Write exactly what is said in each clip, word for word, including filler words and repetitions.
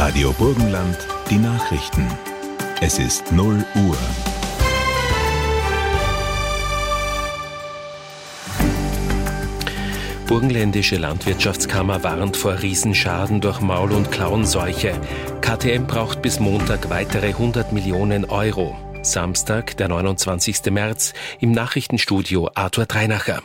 Radio Burgenland, die Nachrichten. Es ist null Uhr. Burgenländische Landwirtschaftskammer warnt vor Riesenschaden durch Maul- und Klauenseuche. K T M braucht bis Montag weitere hundert Millionen Euro. Samstag, der neunundzwanzigsten März, im Nachrichtenstudio Arthur Dreinacher.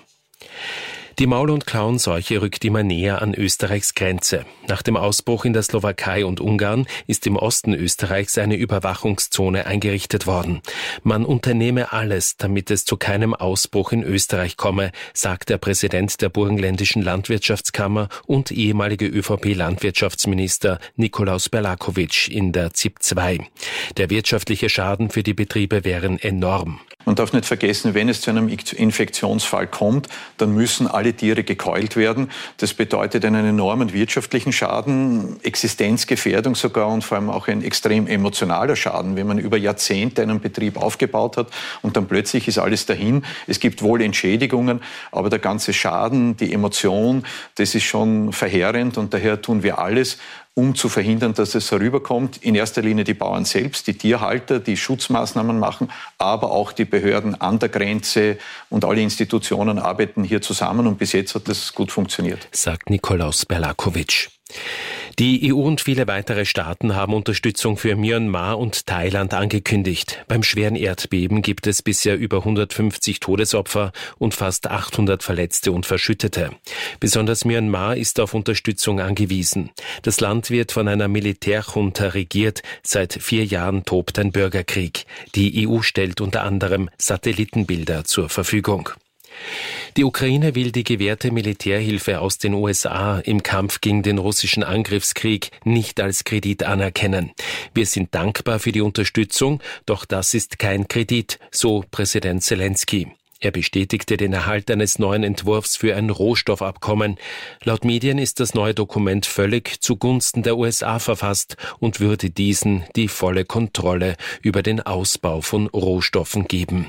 Die Maul- und Klauenseuche rückt immer näher an Österreichs Grenze. Nach dem Ausbruch in der Slowakei und Ungarn ist im Osten Österreichs eine Überwachungszone eingerichtet worden. Man unternehme alles, damit es zu keinem Ausbruch in Österreich komme, sagt der Präsident der Burgenländischen Landwirtschaftskammer und ehemalige ÖVP-Landwirtschaftsminister Nikolaus Berlakovic in der Z I P zwei. Der wirtschaftliche Schaden für die Betriebe wären enorm. Man darf nicht vergessen, wenn es zu einem Infektionsfall kommt, dann müssen alle Tiere gekeult werden. Das bedeutet einen enormen wirtschaftlichen Schaden, Existenzgefährdung sogar und vor allem auch ein extrem emotionaler Schaden, wenn man über Jahrzehnte einen Betrieb aufgebaut hat und dann plötzlich ist alles dahin. Es gibt wohl Entschädigungen, aber der ganze Schaden, die Emotion, das ist schon verheerend und daher tun wir alles, um zu verhindern, dass es herüberkommt. In erster Linie die Bauern selbst, die Tierhalter, die Schutzmaßnahmen machen, aber auch die Behörden an der Grenze und alle Institutionen arbeiten hier zusammen und bis jetzt hat das gut funktioniert. Sagt Nikolaus Berlakovic. Die E U und viele weitere Staaten haben Unterstützung für Myanmar und Thailand angekündigt. Beim schweren Erdbeben gibt es bisher über hundertfünfzig Todesopfer und fast achthundert Verletzte und Verschüttete. Besonders Myanmar ist auf Unterstützung angewiesen. Das Land wird von einer Militärjunta regiert. Seit vier Jahren tobt ein Bürgerkrieg. Die E U stellt unter anderem Satellitenbilder zur Verfügung. Die Ukraine will die gewährte Militärhilfe aus den U S A im Kampf gegen den russischen Angriffskrieg nicht als Kredit anerkennen. Wir sind dankbar für die Unterstützung, doch das ist kein Kredit, so Präsident Zelensky. Er bestätigte den Erhalt eines neuen Entwurfs für ein Rohstoffabkommen. Laut Medien ist das neue Dokument völlig zugunsten der U S A verfasst und würde diesen die volle Kontrolle über den Ausbau von Rohstoffen geben.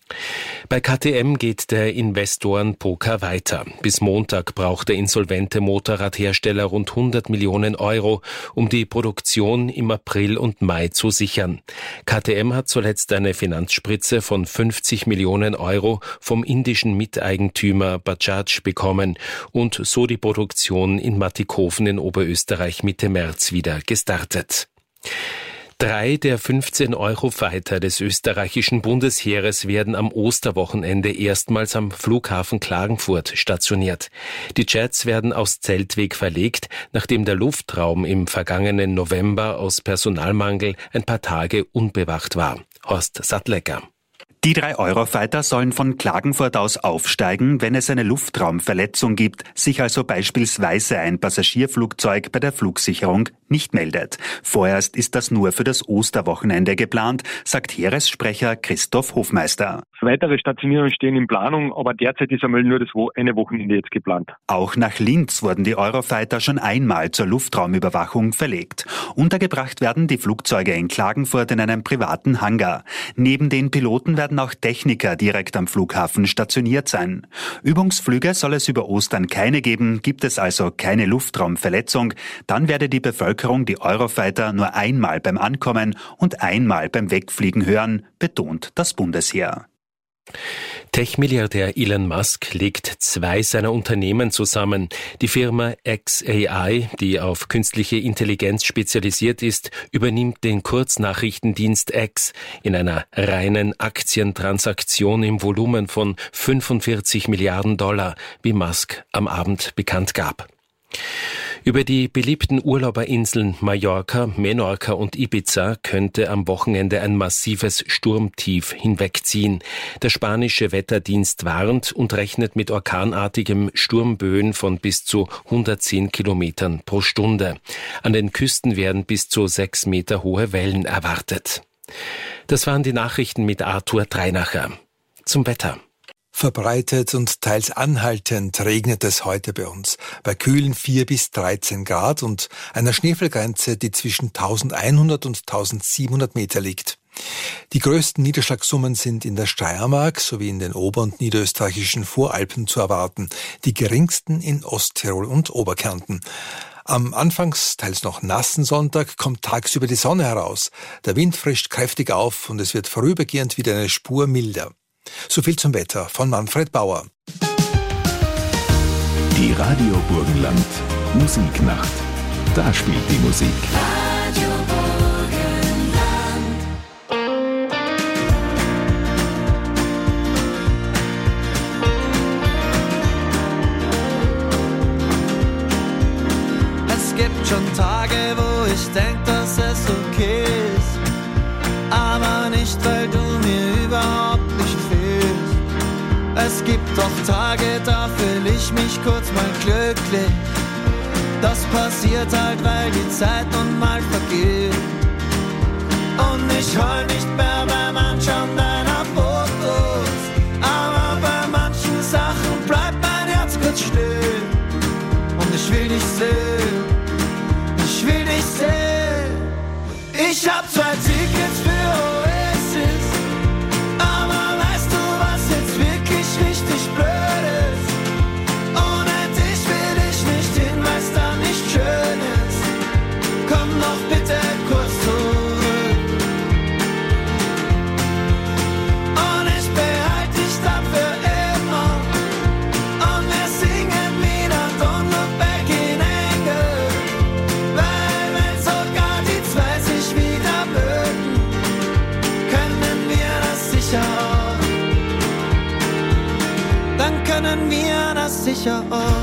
Bei K T M geht der Investorenpoker weiter. Bis Montag braucht der insolvente Motorradhersteller rund hundert Millionen Euro, um die Produktion im April und Mai zu sichern. K T M hat zuletzt eine Finanzspritze von fünfzig Millionen Euro vom indischen Miteigentümer Bajaj bekommen und so die Produktion in Mattighofen in Oberösterreich Mitte März wieder gestartet. Drei der fünfzehn Eurofighter des österreichischen Bundesheeres werden am Osterwochenende erstmals am Flughafen Klagenfurt stationiert. Die Jets werden aus Zeltweg verlegt, nachdem der Luftraum im vergangenen November aus Personalmangel ein paar Tage unbewacht war. Horst Sattlecker. Die drei Eurofighter sollen von Klagenfurt aus aufsteigen, wenn es eine Luftraumverletzung gibt, sich also beispielsweise ein Passagierflugzeug bei der Flugsicherung nicht meldet. Vorerst ist das nur für das Osterwochenende geplant, sagt Heeressprecher Christoph Hofmeister. Weitere Stationierungen stehen in Planung, aber derzeit ist einmal nur das eine Wochenende jetzt geplant. Auch nach Linz wurden die Eurofighter schon einmal zur Luftraumüberwachung verlegt. Untergebracht werden die Flugzeuge in Klagenfurt in einem privaten Hangar. Neben den Piloten werden auch Techniker direkt am Flughafen stationiert sein. Übungsflüge soll es über Ostern keine geben, gibt es also keine Luftraumverletzung, dann werde die Bevölkerung die Eurofighter nur einmal beim Ankommen und einmal beim Wegfliegen hören, betont das Bundesheer. Tech-Milliardär Elon Musk legt zwei seiner Unternehmen zusammen. Die Firma X A I, die auf künstliche Intelligenz spezialisiert ist, übernimmt den Kurznachrichtendienst X in einer reinen Aktientransaktion im Volumen von fünfundvierzig Milliarden Dollar, wie Musk am Abend bekannt gab. Über die beliebten Urlauberinseln Mallorca, Menorca und Ibiza könnte am Wochenende ein massives Sturmtief hinwegziehen. Der spanische Wetterdienst warnt und rechnet mit orkanartigem Sturmböen von bis zu hundertzehn Kilometern pro Stunde. An den Küsten werden bis zu sechs Meter hohe Wellen erwartet. Das waren die Nachrichten mit Arthur Dreinacher. Zum Wetter. Verbreitet und teils anhaltend regnet es heute bei uns, bei kühlen vier bis dreizehn Grad und einer Schneefallgrenze, die zwischen eintausendeinhundert und eintausendsiebenhundert Meter liegt. Die größten Niederschlagssummen sind in der Steiermark sowie in den ober- und niederösterreichischen Voralpen zu erwarten, die geringsten in Osttirol und Oberkärnten. Am anfangs teils noch nassen Sonntag kommt tagsüber die Sonne heraus. Der Wind frischt kräftig auf und es wird vorübergehend wieder eine Spur milder. So viel zum Wetter von Manfred Bauer. Die Radio Burgenland Musiknacht. Da spielt die Musik. Radio Burgenland. Es gibt schon Tage, wo ich denk, dass es okay ist, aber nicht, weil du mir überhaupt nicht fehlst. Es gibt doch Tage, da fühl ich mich kurz mal glücklich. Das passiert halt, weil die Zeit nun mal vergeht. Und ich heul nicht mehr beim Anschauen deiner Fotos, aber bei manchen Sachen bleibt mein Herz kurz still. Und ich will dich sehen, ich will dich sehen. Ich hab zwei Tickets für Oasis, aber weißt du, was jetzt wirklich richtig blöd ist? Ohne dich will ich nicht hin, weil's da nicht schön ist. Komm doch bitte kurz zurück und ich behalte dich dann für immer. Und wir singen wieder Don't Look Back in Anger, weil wenn sogar die zwei sich wieder mögen, können wir das sicher auch. Dann können wir das sicher auch.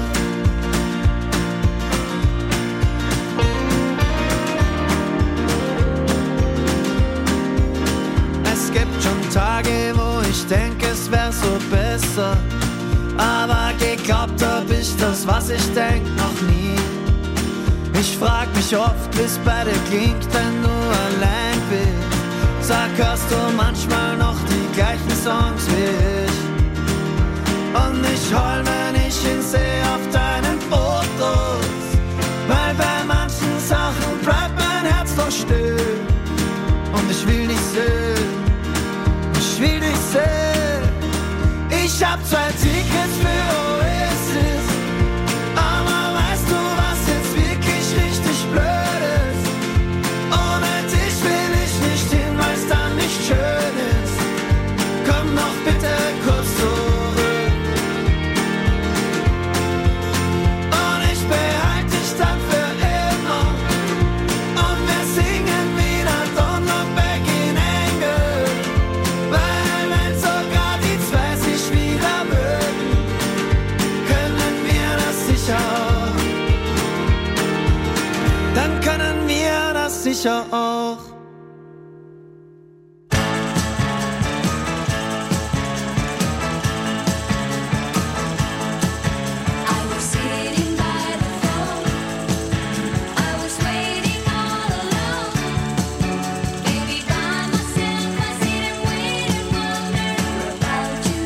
Es gibt schon Tage, wo ich denke, es wär so besser, aber geglaubt hab ich das, was ich denk, noch nie. Ich frag mich oft, wie's bei dir klingt, wenn du allein bist. Sag, hörst du manchmal noch die gleichen Songs wie ich? Und ich heul, wenn ich ihn seh auf deinen Fotos, weil bei manchen Sachen bleibt mein Herz doch still. Und ich will dich sehen, ich will dich sehen. Ich hab zwei Tickets für Oasis, aber weißt du, was jetzt wirklich richtig blöd ist? Ohne dich will ich nicht hin, weil's dann nicht schön ist. Komm doch bitte kurz zurück und ich behalte dich dann für immer. Und wir singen wieder Don't Look Back in Anger, weil wenn sogar die zwei sich wieder mögen, können wir das sicher auch. Dann können wir das sicher auch. I was sitting by the phone, I was waiting all alone. Baby, by myself, I sit and wait and wonder about you.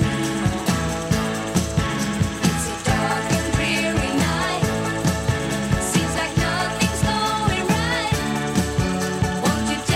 It's a dark and dreary night, seems like nothing's going right. Won't you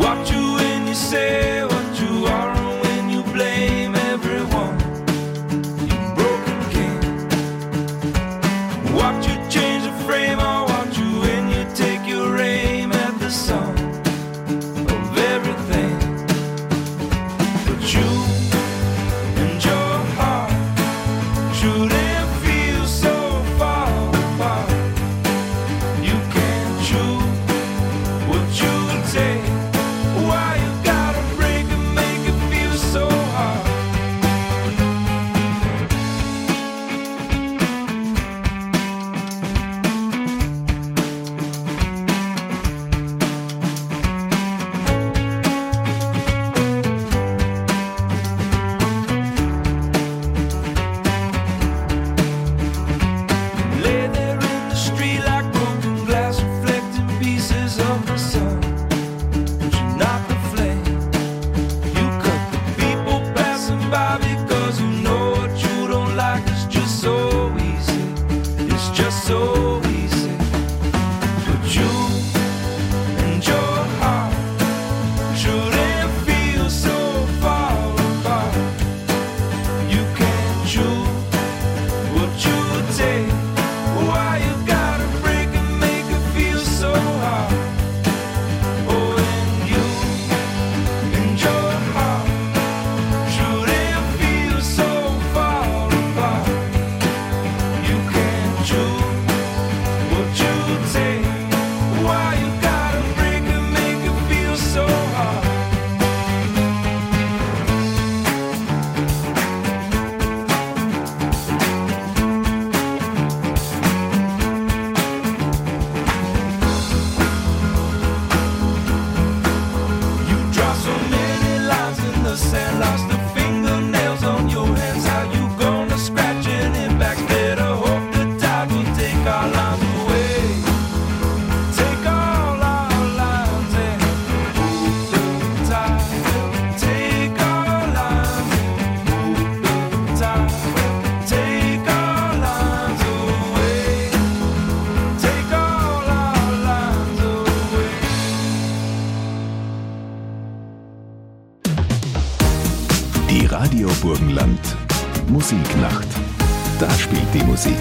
Watch you when you say what you are and when you blame everyone. You broken king. Watch you change the frame. I watch you when you take your aim at the sun of everything. But you and your heart shouldn't feel so far apart. You can't choose what you take. Why you gotta break and make it feel so hard? Lay there in the street like broken glass, reflecting pieces of the sun. But you're not the flame. You cut the people passing by because you know what you don't like is just so easy. It's just so easy. But you and your heart shouldn't feel so far apart. You can't choose what you take. Why you gotta break and make it feel so hard? Oh, and you and your heart shouldn't feel so far apart. You can't choose what you take. Why you gotta break and make it feel so hard? You draw so many lines in the sand, lost the fingernails on your hands. How you gonna scratch any backs? Better hope the tide will take our lines away. Take all our lines and move the tide. Take our lines and move the tide. Take our lines away. Take all our lines away. Die Radio Burgenland Musiknacht. Da spielt die Musik.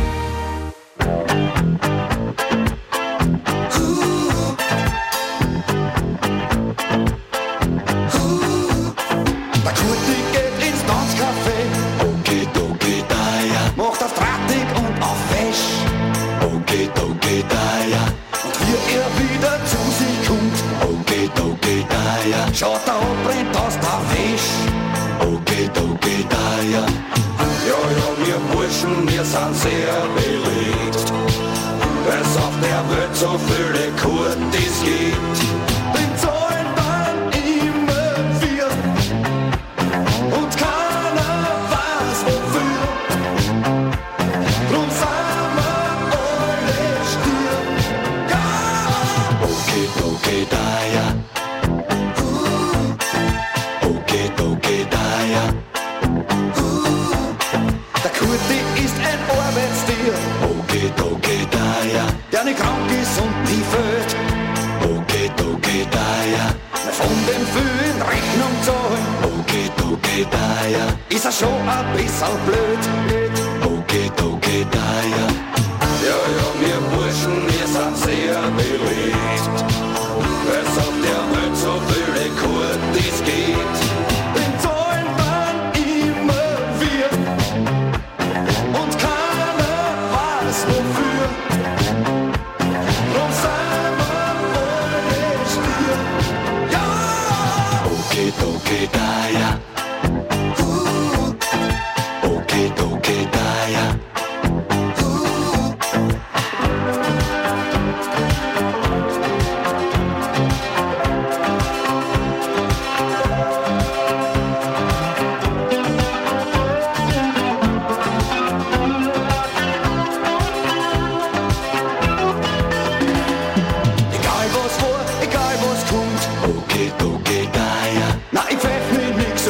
Der Kurti geht ins Tanzcafé. Okay, okay, da ja. Macht auf Drahtig und auf Fesch. Okay, okay, da ja. Und wie er wieder zu sich kommt. Okay, okay, da ja. Schaut er ab, brennt aus der Wäsch. Okay, okay, da ja. Ja, ja, wir Burschen, wir sind sehr belegt. Weil's auf der Welt so viele Kurtis gibt. Den zahlen dann immer wir. Und keiner weiß wofür. Drum sind wir alle still. Ja! Okay, okay, da ja. Okay, okay, da ja. Der Kurti ist ein Arbeitstier. Okay, okay, da ja. Der nicht krank ist und nie fällt. Okay, okay, da ja. Von den vielen Rechnung zahlen. Okay, okay, da ja. Ist er schon ein bisschen blöd. Okay, okay, da ja. Ja, ja, wir Burschen, wir sind sehr beliebt. Weil's auf der Welt so viele Kurtis gibt. Den zahlen dann immer wir. Und keiner weiß wofür. Drum sind wir alle still. Ja! Okay, okay, da ja. Okay, okay, da ja. Egal was war, egal was kommt. Okay, okay, da ja. Na, ich pfeff mich nix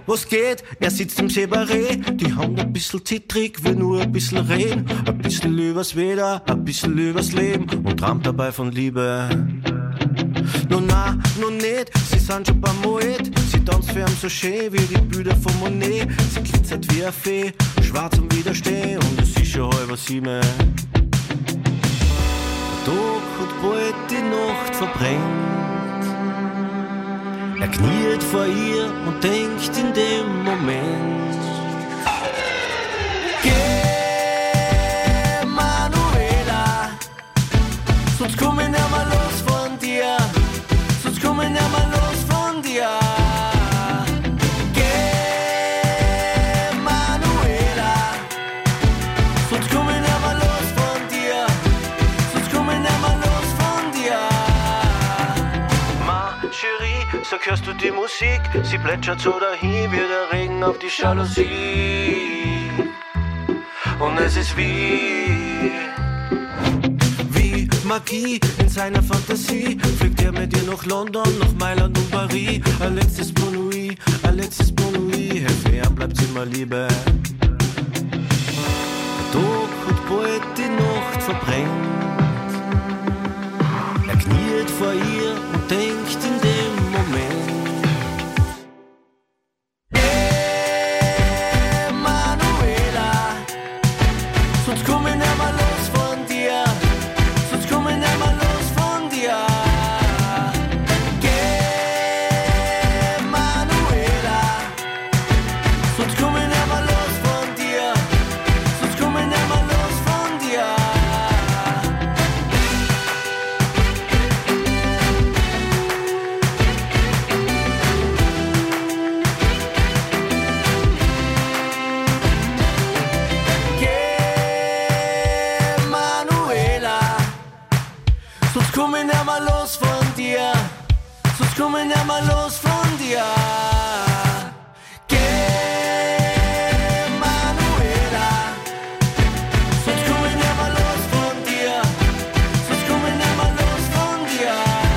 was geht? Er sitzt im Separé, die Hand ein bisschen zittrig, will nur ein bisschen reden. Ein bisschen übers Wetter, ein bisschen übers Leben und träumt dabei von Liebe. No na, no nicht, sie sind schon beim Moet. Sie tanzt für ihn so schön wie die Bilder von Monet. Sie glitzert wie eine Fee, schwarz und Widerstehen und es ist schon halb sieben. Der Tag hat bald die Nacht verbrennt. Er kniet vor ihr und denkt in dem Moment: Geh, Manuela, sonst komm ich nicht mehr los von dir. Sonst komm ich nicht mehr los von dir. Geh, Manuela, sonst komm ich nicht mehr los von dir. Sonst komm ich nicht mehr los von dir. Ma Chérie, sag, hörst du die Musik? Sie plätschert so dahin wie der Regen auf die Jalousie. Und es ist wie Wie Magie in seiner Fantasie. Fliegt er mit dir nach London, nach Mailand und Paris. Ein letztes Bon Nuit, ein letztes Bon Nuit. Für ihn bleibt's immer Liebe. Der Tag hat bald die Nacht verbrennt. Er kniet vor ihr und denkt in dem Moment: Hey, Manuela, sonst komm ich nicht mehr los von dir. Sonst komm ich nicht mehr los von dir. Geh, Manuela, sonst komm ich nicht mehr los von dir. Sonst komm ich nicht mehr los von dir. Geh, Manuela, sonst komm ich nicht mehr los von dir. Sonst komm ich nicht mehr los von dir. Geh, Manuela, sonst komm ich nicht mehr los von dir. Sonst komm ich nicht mehr los von dir.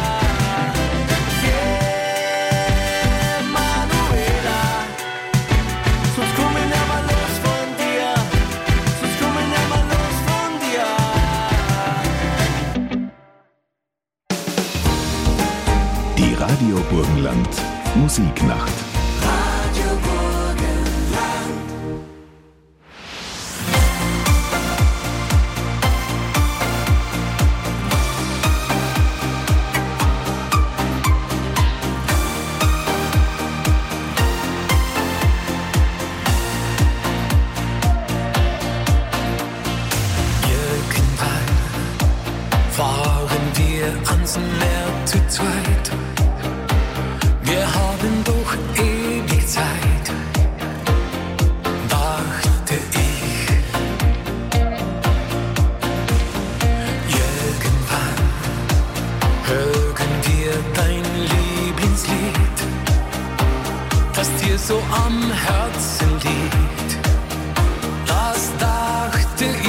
Geh, Manuela, sonst komm ich nicht mehr los von dir. Sonst komm ich nicht mehr los von dir. Die Radio Burgenland Musiknacht. Radio Burgenland. Irgendwann fahren wir ans Meer zu zweit. Wir haben doch ewig Zeit, dachte ich. Irgendwann hören wir dein Lieblingslied, das dir so am Herzen liegt. Das dachte ich.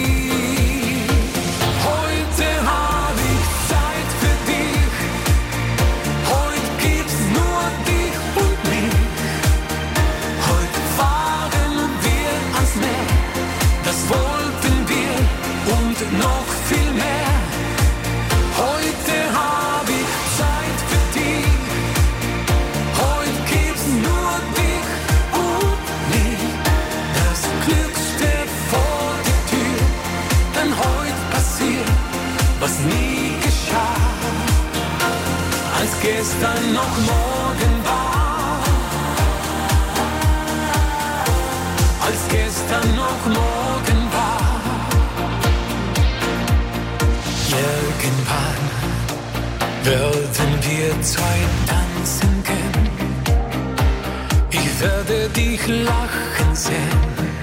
Heute hab ich Zeit für dich. Heute gibt's nur dich und mich. Heute fahren wir ans Meer. Das wollten wir und noch viel mehr. Heute hab ich Zeit für dich. Heute gibt's nur dich und mich. Das Glück steht vor der Tür, denn heute passiert, was nie geschah. Als gestern noch morgen war. Als gestern noch morgen war. Irgendwann werden wir zwei tanzen gehen. Ich werde dich lachen sehen,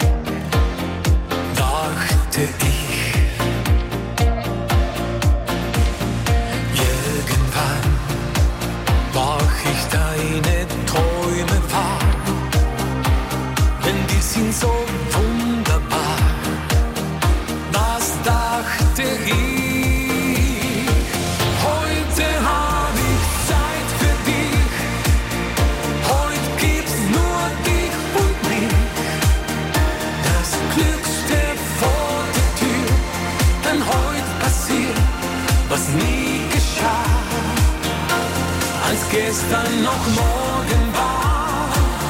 dachte ich. Irgendwann mach ich deine Träume wahr, denn die sind so wunderbar. Das dachte ich. Heute hab ich Zeit für dich. Heute gibt's nur was nie geschah, als gestern noch morgen war,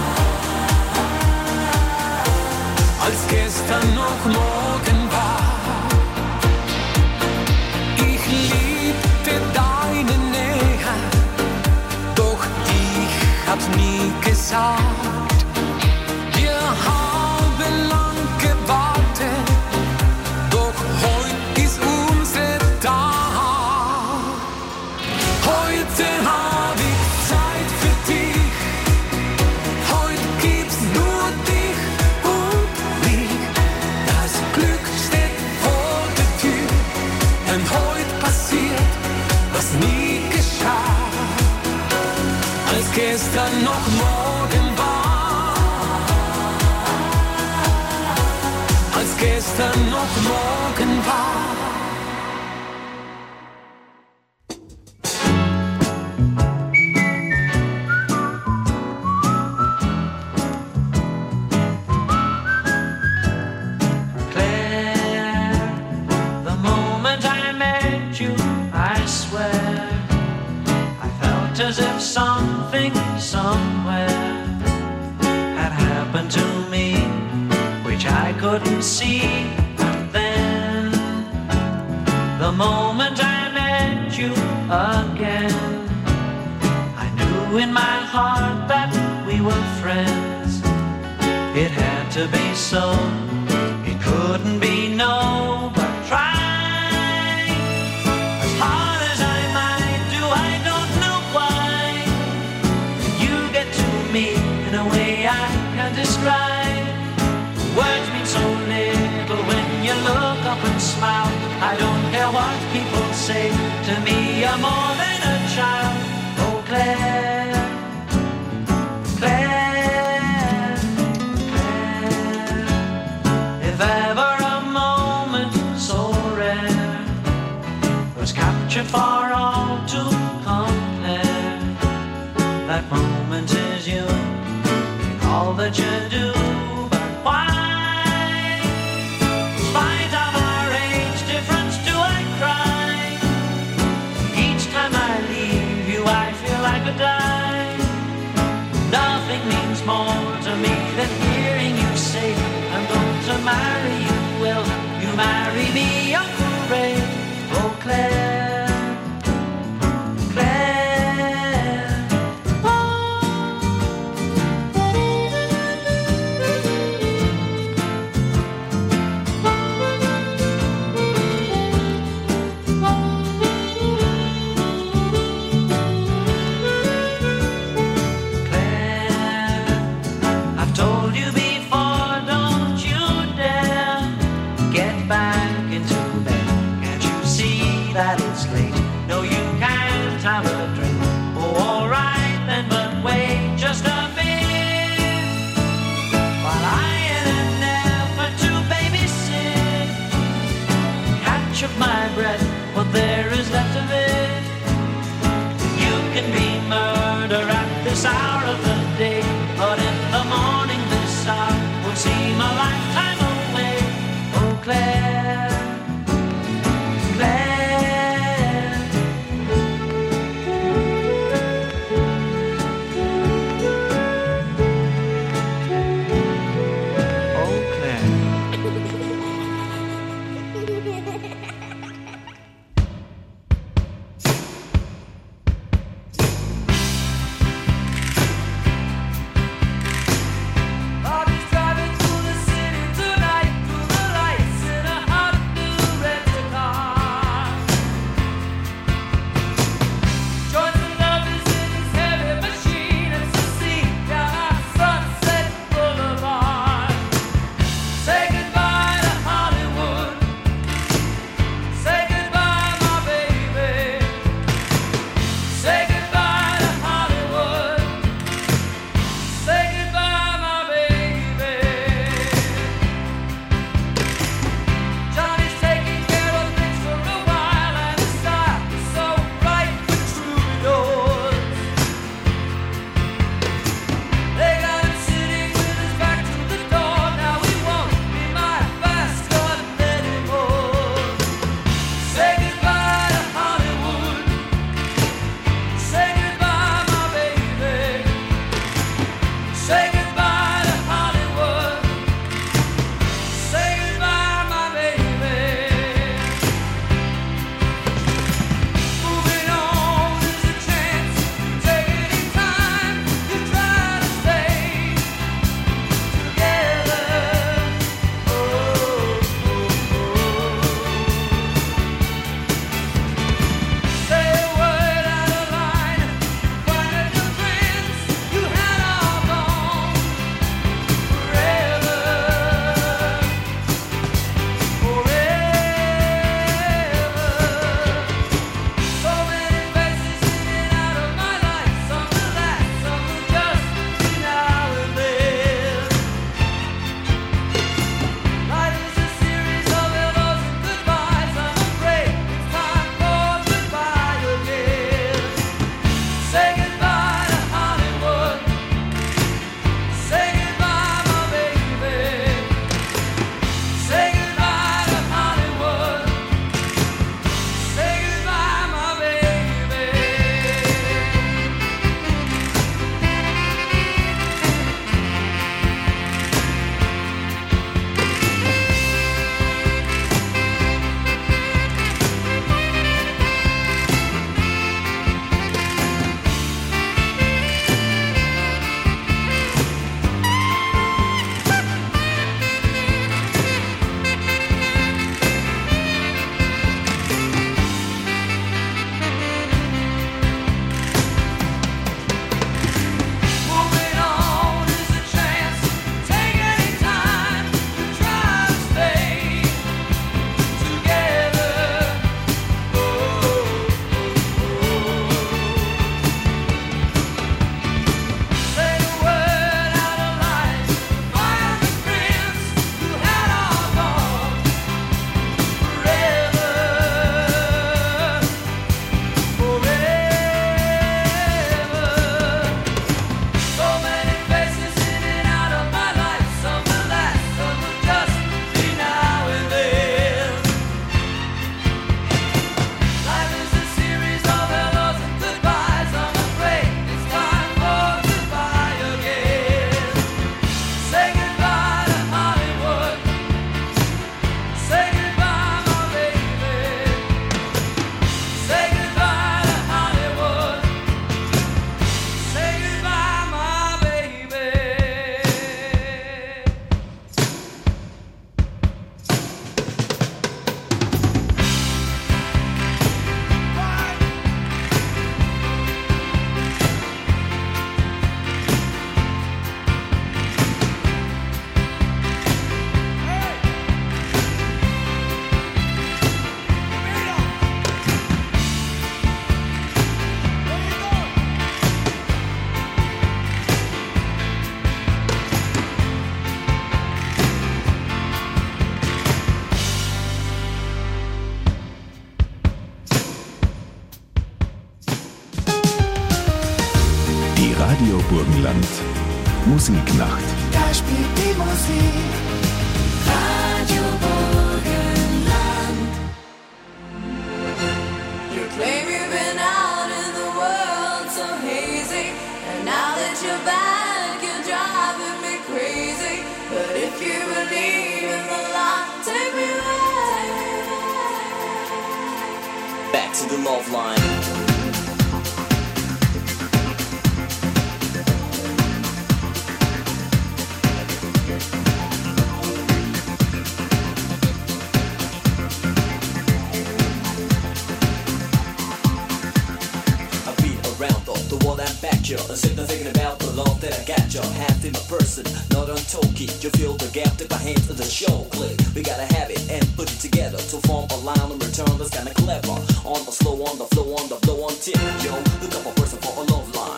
als gestern noch morgen war. Ich liebte deine Nähe, doch ich hab's nie gesagt. Wir haben lang gewartet, doch heute ist unsere Tag. Heute hab ich Zeit für dich, heute gibt's nur dich und mich. Das Glück steht vor der Tür, denn heute passiert, was nie geschah, als gestern noch morgen war, als gestern noch morgen war. Claire, the moment I met you, I swear, I felt as if something somewhere had happened to me, which I couldn't see. And then, the moment I met you again, I knew in my heart that we were friends. It had to be so, it couldn't be no, but try as hard as I might do, I don't know why. You get to me in a way I can't describe. Words mean so little when you look up and smile. I don't care what people say, to me you're more than a child. Oh Claire, Claire, Claire, if ever a moment so rare was captured for all to compare, that moment is you in all that you do. But why, in spite of our age difference, do I cry? Each time I leave you I feel I could die. Nothing means more to me than hearing you say, I'm going to marry you. Will you marry me, Uncle Ray? Oh Claire, Claire, Claire, I've told you before, don't you dare get back into bed. Can't you see that it's Radio Burgenland. Musiknacht. Da spielt die Musik. Radio Burgenland. You claim you've been out in the world so hazy, and now that you're back, you're driving me crazy. But if you believe in the light, take me back. Back to the love line. And sitting there thinking about the love that I got you. Half in my person, not on talkie. You feel the gap, take my hands to the show. Click, we gotta have it and put it together to form a line and return that's kinda clever. On the slow, on the flow, on the blow, on tip. Yo, look up a person for a love line.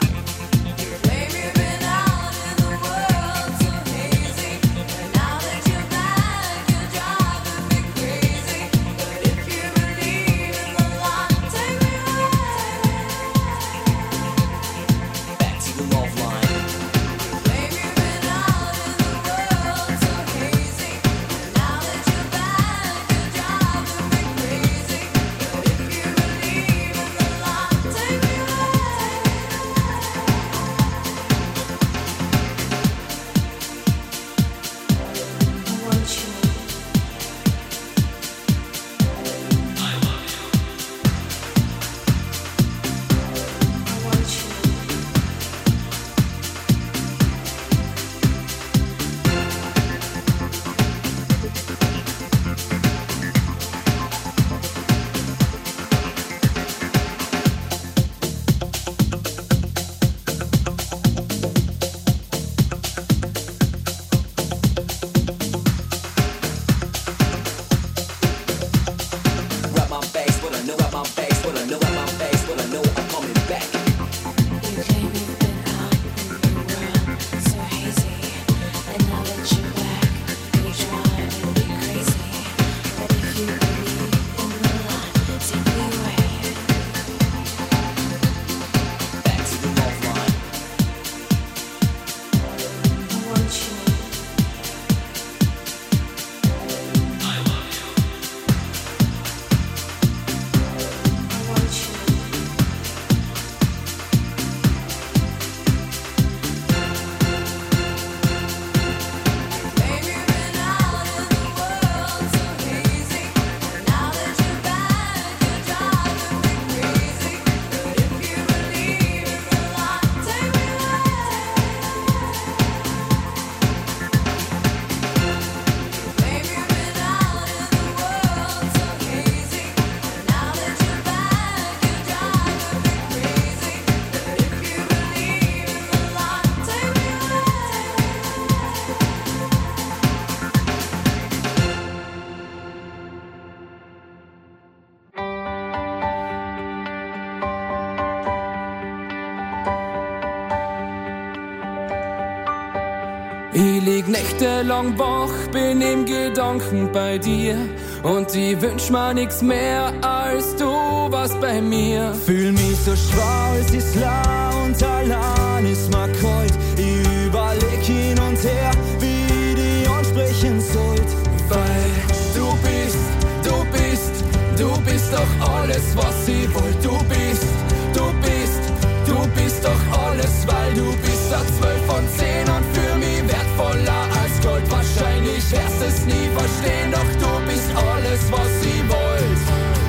Ich lieg nächtelang wach, bin im Gedanken bei dir und ich wünsch mir nix mehr, als du warst bei mir. Fühl mich so schwer, es ist leer und allein ist mir kalt. Ich überleg hin und her, wie ich dich ansprechen sollt. Weil du bist, du bist, du bist doch alles, was ich wollt. Du bist, du bist, du bist doch alles, weil du bist der zwölf von zehn und für mich wertvoller als Gold. Wahrscheinlich wirst es nie verstehen, doch du bist alles, was ich wollt.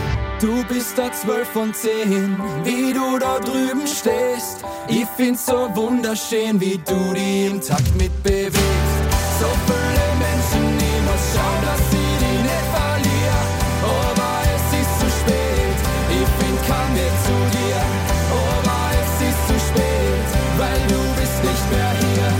Du bist der zwölf von zehn, wie du da drüben stehst. Ich find's so wunderschön, wie du dich im Takt mitbewegst. So viele Menschen, die muss schauen, dass sie dich nicht verlieren. Aber es ist zu spät, ich find keinen Weg zu dir. Aber es ist zu spät, weil du bist nicht mehr hier.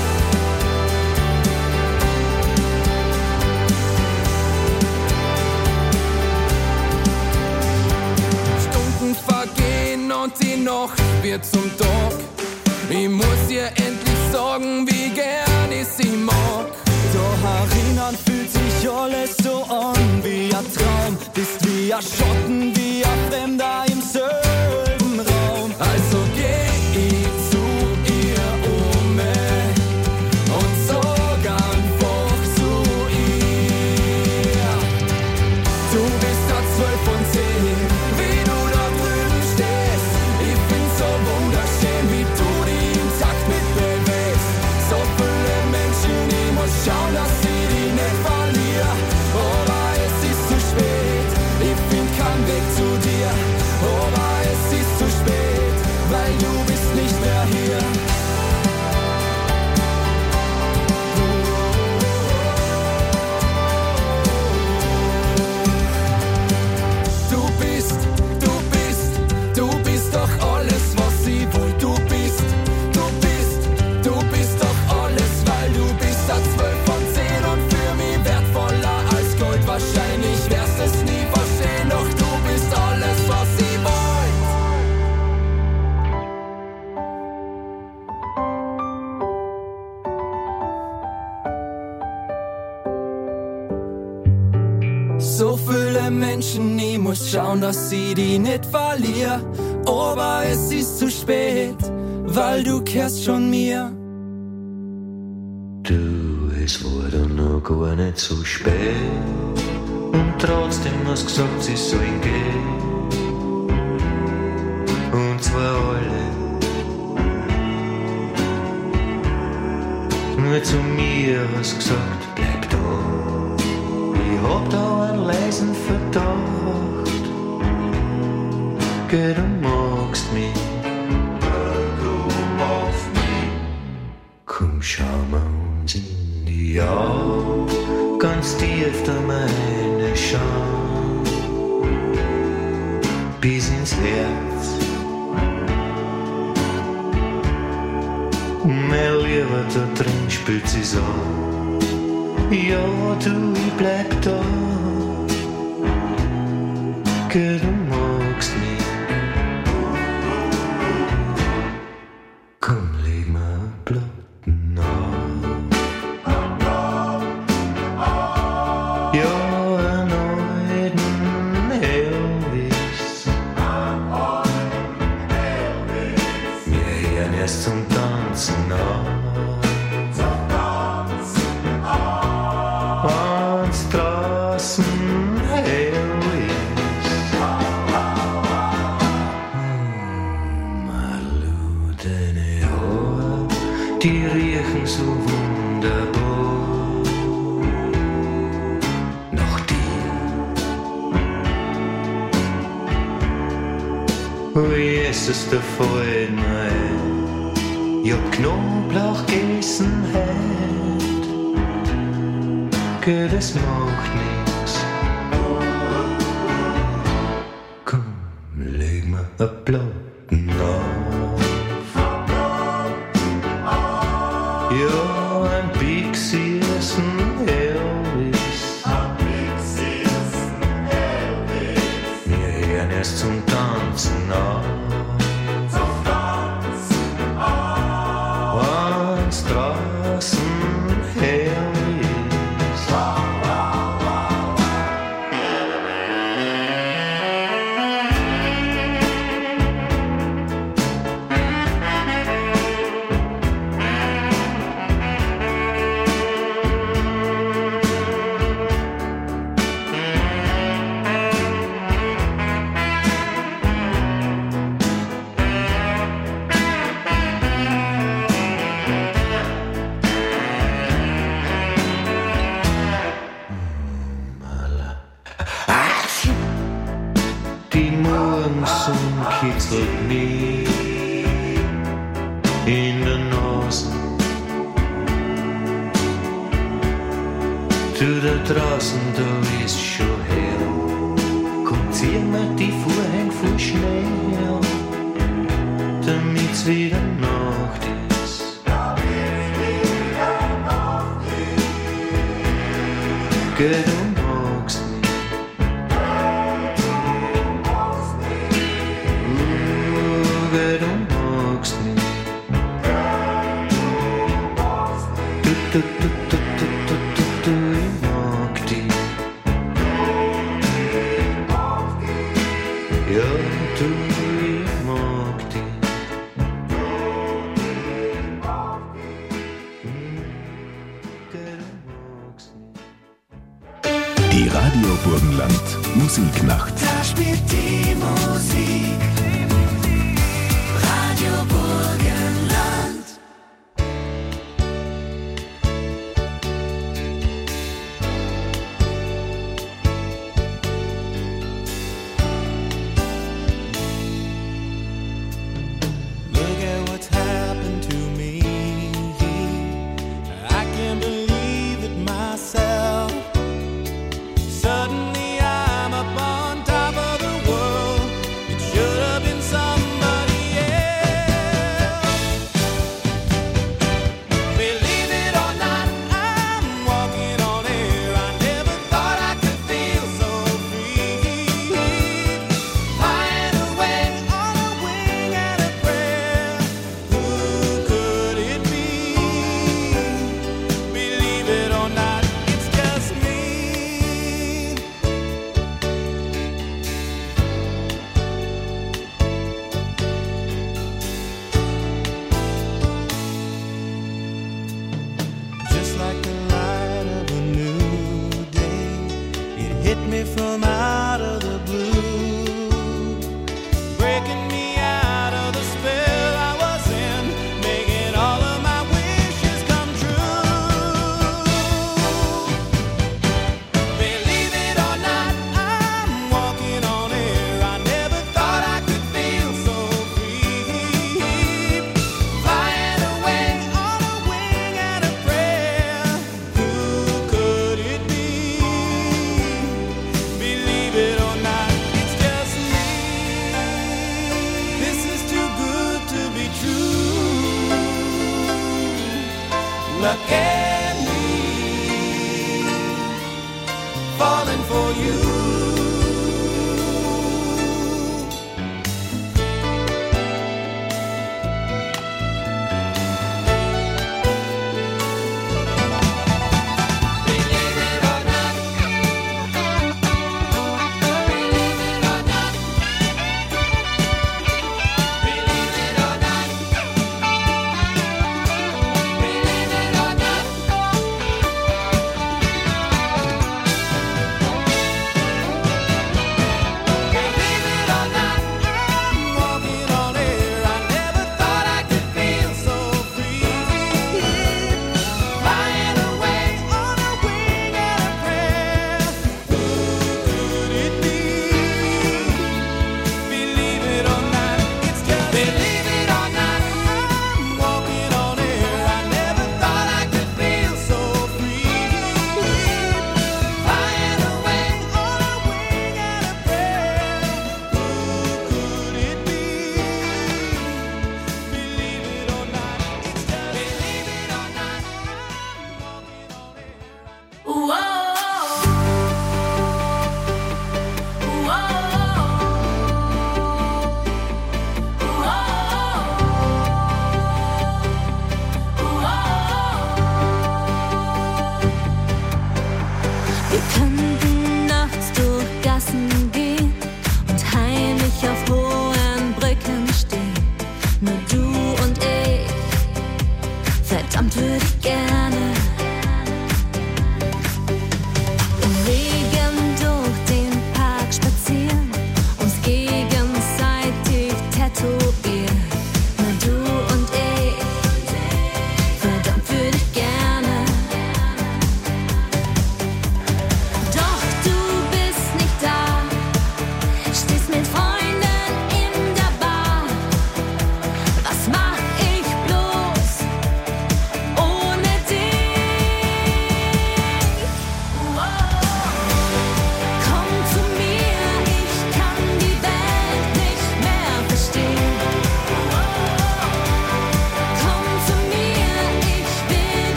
Stunden vergehen und die Nacht wird zum Tag. Ich muss ihr endlich sagen, wie gern ich sie mag. Da herinnen fühlt sich alles so an wie ein Traum. Bist wie ein Schatten, wie ein Fremder im selben Raum. Also geh ich zu so viele Menschen, ich muss schauen, dass ich die nicht verliere. Aber es ist zu spät, weil du kehrst schon mir. Du, es war dann noch gar nicht so spät. Und trotzdem hast du gesagt, sie sollen gehen. Und zwar alle. Nur zu mir hast du gesagt, bleib da. Ich hab da einen leisen Verdacht. Geh, du magst mich. Du magst mich. Komm, schauen wir uns in die Augen. Ganz tief da meine Scham. Bis ins Herz. Mein Lieber, da drin spült sie's an. Ja, du, ich bleib da. Geh, du magst mich. Komm, leg mir ein Platten auf. Ja, einen alten Elvis. Wir hören erst zum Tanzen auf. Wenn's draußen hell ist. Malu, deine Haare, die riechen so wunderbar nach dir. Oh Jesus, da fällt mir ein, ich hab Knoblauch gegessen heut. Geh, das macht nix. Komm, leg mir ein Platten auf. Ja, ein Pixie ist ein Elvis. Wir hören erst zum Tanzen auf. Wenn's draußen hell ist. Die Morgensonne kitzelt mich in der Nase. Du, da draußen, da ist schon hell. Komm, zieh mir die Vorhänge voll schnell, damit's wieder Nacht ist. Geh, du magst mich. Geh, du magst mich. Du, du, du, du, du, du, du, du, ich mag dich. Ja, du, ich mag dich. Die Radio Burgenland Musiknacht. Da spielt die Musik. Radio Burgenland. Look at what's happened to me. I can't believe it myself. Suddenly I'm up on top of the world. It sure look at me, falling for you.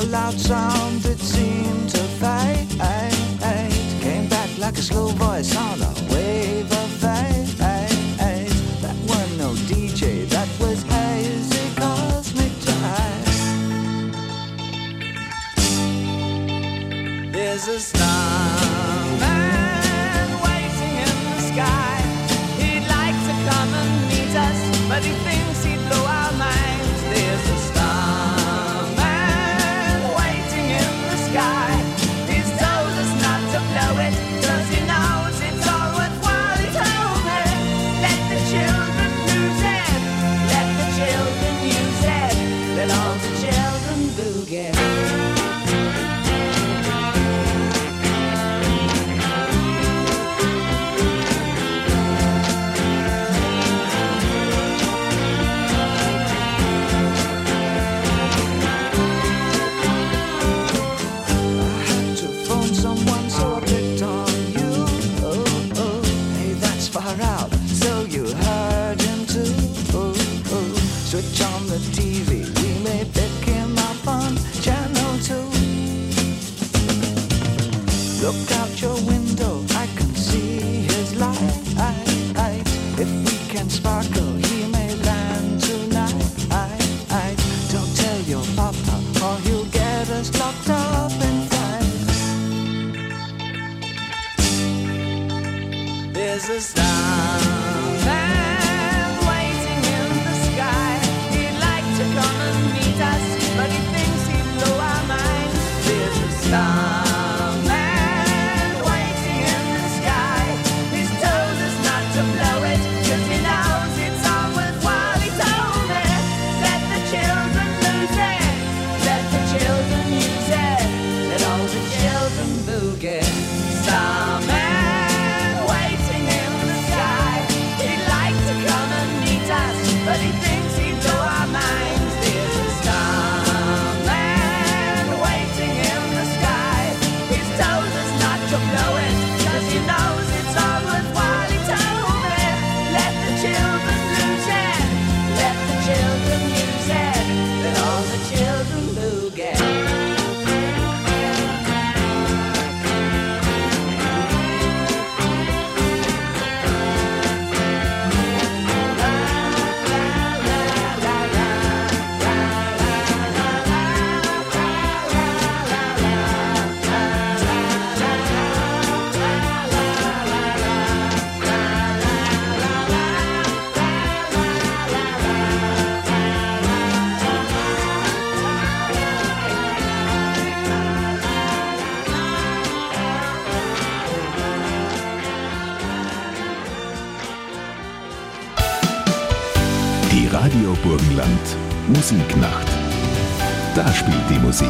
the loud sound that seemed to fade. Came back like a slow voice on a wave of fate. That wasn't no D J, that was hazy cosmic jive. There's a starman waiting in the sky. He'd like to come and meet us, but he thinks he'd blow our minds. There's a starman waiting in the sky. He's told us not to blow it, cause he knows it's all worthwhile. He told me, let the children lose it, let the children use it, let all the children boogie. Switch on the T V, we may pick him up on channel two. Look out your window, I can see his light. If we can sparkle, he may land tonight. Don't tell your papa, or he'll get us locked up and fight. There's a starman waiting in the sky. He'd like to come and meet us, but he thinks he'd blow our minds. There's a starman waiting in the sky. He's told us not to blow it, cause he knows it's all worthwhile. He told me, let the children lose it, let the children use it, let all the children boogie. Starman waiting in the sky. He'd like to come and meet us, but he thinks he'd blow our minds. There's a starman waiting in the sky. He's told us not to blow it, cause he knows it's all worthwhile. He told me, let the children lose it, let the children use it, let all the children boogie. Die Radio Burgenland Musiknacht. Da spielt die Musik.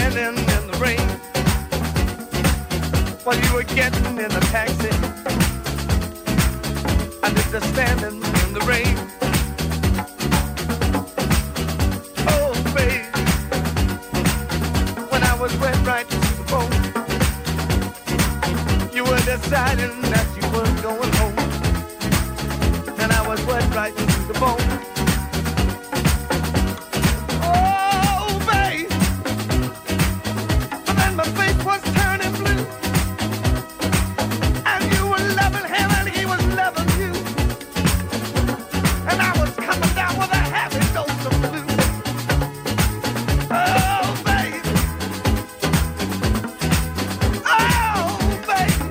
standing in the rain. While you were getting in a taxi, I did the standing in the rain. Oh, babe, when I was wet right to the bone, you were deciding that you were going home, and I was wet right to the bone. Oh, babe, and then my face was turning blue, and you were loving him and he was loving you, and I was coming down with a heavy dose of blue. Oh, babe. Oh, babe.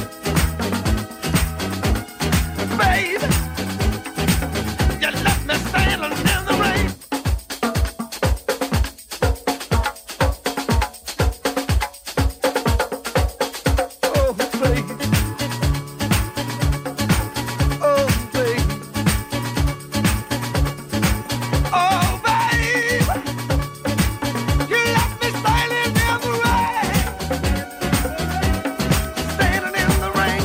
Babe, you left me standing in the rain. Oh, babe. Oh, babe. Oh, babe. You left me standing in the rain. Standing in the rain.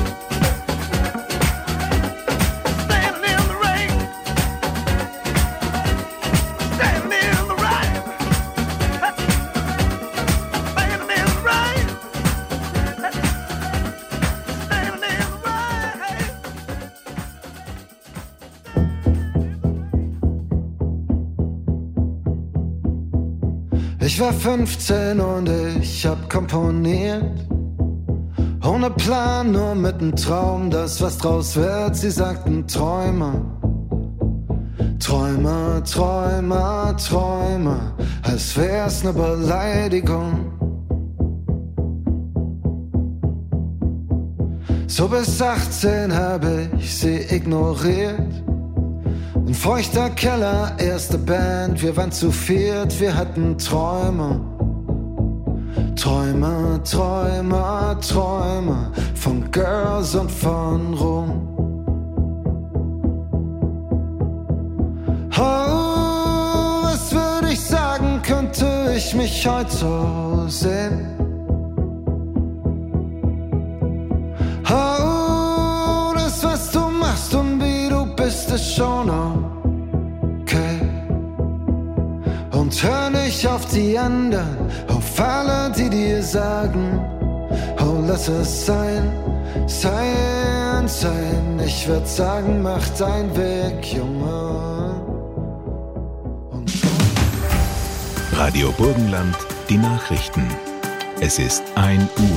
Standing in the rain. Standing in the rain. Standing in the rain. Standing in the rain. Ich war fünfzehn und ich hab komponiert. Ohne Plan, nur mit nem Traum, dass was draus wird. Sie sagten Träumer, Träumer, Träumer, Träumer, als wär's ne Beleidigung. So bis achtzehn hab ich sie ignoriert. Ein feuchter Keller, erste Band, wir waren zu viert, wir hatten Träume. Träume, Träume, Träume von Girls und von Ruhm. Oh, was würde ich sagen, könnte ich mich heute so sehen? Oh, das was du machst und wie du bist, ist schon okay. Und hör nicht auf die anderen, auf alle, die dir sagen, oh, lass es sein, sein, sein. Ich würd sagen, mach deinen Weg, Junge. Radio Burgenland, die Nachrichten. Es ist ein Uhr.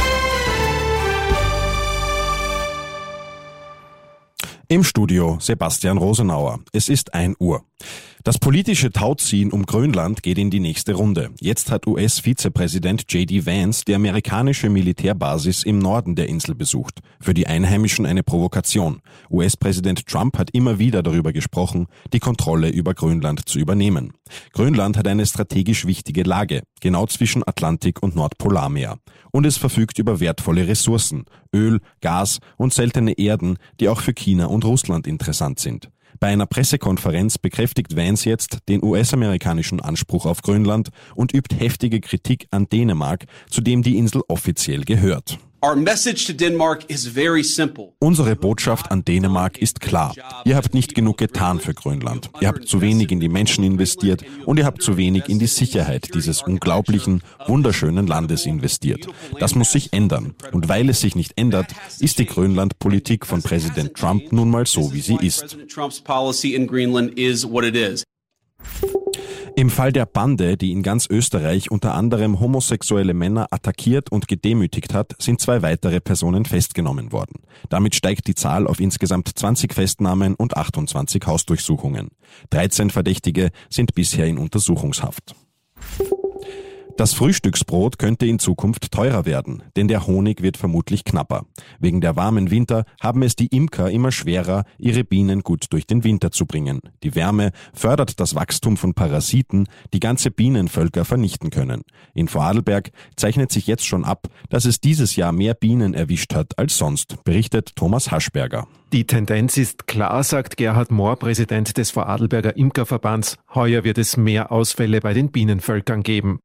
Im Studio Sebastian Rosenauer. Es ist ein Uhr. Das politische Tauziehen um Grönland geht in die nächste Runde. Jetzt hat U S-Vizepräsident J D Vance die amerikanische Militärbasis im Norden der Insel besucht. Für die Einheimischen eine Provokation. U S-Präsident Trump hat immer wieder darüber gesprochen, die Kontrolle über Grönland zu übernehmen. Grönland hat eine strategisch wichtige Lage, genau zwischen Atlantik und Nordpolarmeer. Und es verfügt über wertvolle Ressourcen, Öl, Gas und seltene Erden, die auch für China und Russland interessant sind. Bei einer Pressekonferenz bekräftigt Vance jetzt den U S-amerikanischen Anspruch auf Grönland und übt heftige Kritik an Dänemark, zu dem die Insel offiziell gehört. Our message to Denmark is very simple. Unsere Botschaft an Dänemark ist klar. Ihr habt nicht genug getan für Grönland. Ihr habt zu wenig in die Menschen investiert und ihr habt zu wenig in die Sicherheit dieses unglaublichen, wunderschönen Landes investiert. Das muss sich ändern. Und weil es sich nicht ändert, ist die Grönland-Politik von Präsident Trump nun mal so, wie sie ist. Trump's policy in Greenland is what it is. Im Fall der Bande, die in ganz Österreich unter anderem homosexuelle Männer attackiert und gedemütigt hat, sind zwei weitere Personen festgenommen worden. Damit steigt die Zahl auf insgesamt zwanzig Festnahmen und achtundzwanzig Hausdurchsuchungen. dreizehn Verdächtige sind bisher in Untersuchungshaft. Das Frühstücksbrot könnte in Zukunft teurer werden, denn der Honig wird vermutlich knapper. Wegen der warmen Winter haben es die Imker immer schwerer, ihre Bienen gut durch den Winter zu bringen. Die Wärme fördert das Wachstum von Parasiten, die ganze Bienenvölker vernichten können. In Vorarlberg zeichnet sich jetzt schon ab, dass es dieses Jahr mehr Bienen erwischt hat als sonst, berichtet Thomas Haschberger. Die Tendenz ist klar, sagt Gerhard Mohr, Präsident des Vorarlberger Imkerverbands. Heuer wird es mehr Ausfälle bei den Bienenvölkern geben. Der normale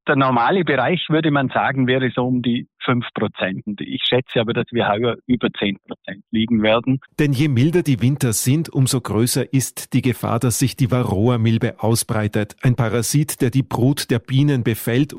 normale Bereich, würde man sagen, wäre so um die fünf Prozent. Und ich schätze aber, dass wir heuer über zehn Prozent liegen werden. Denn je milder die Winter sind, umso größer ist die Gefahr, dass sich die Varroa-Milbe ausbreitet. Ein Parasit, der die Brut der Bienen befällt